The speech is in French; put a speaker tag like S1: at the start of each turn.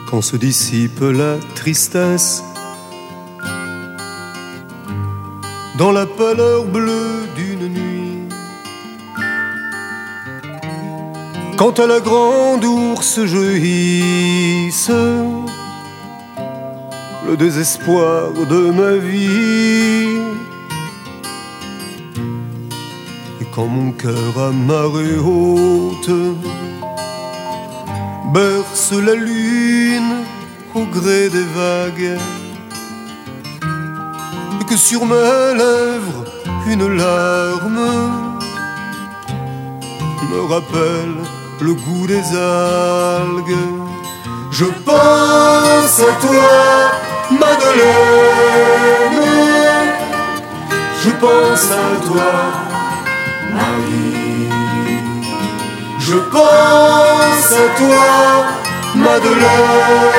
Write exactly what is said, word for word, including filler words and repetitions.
S1: quand se dissipe la tristesse, dans la pâleur bleue d'une nuit, quand à la grande ours jaillisse le désespoir de ma vie, et quand mon cœur à marée haute berce la lune au gré des vagues, et que sur mes lèvres une larme me rappelle le goût des algues. Je pense à toi, Madeleine, je pense à toi, Marie. Je pense à toi, Madeleine.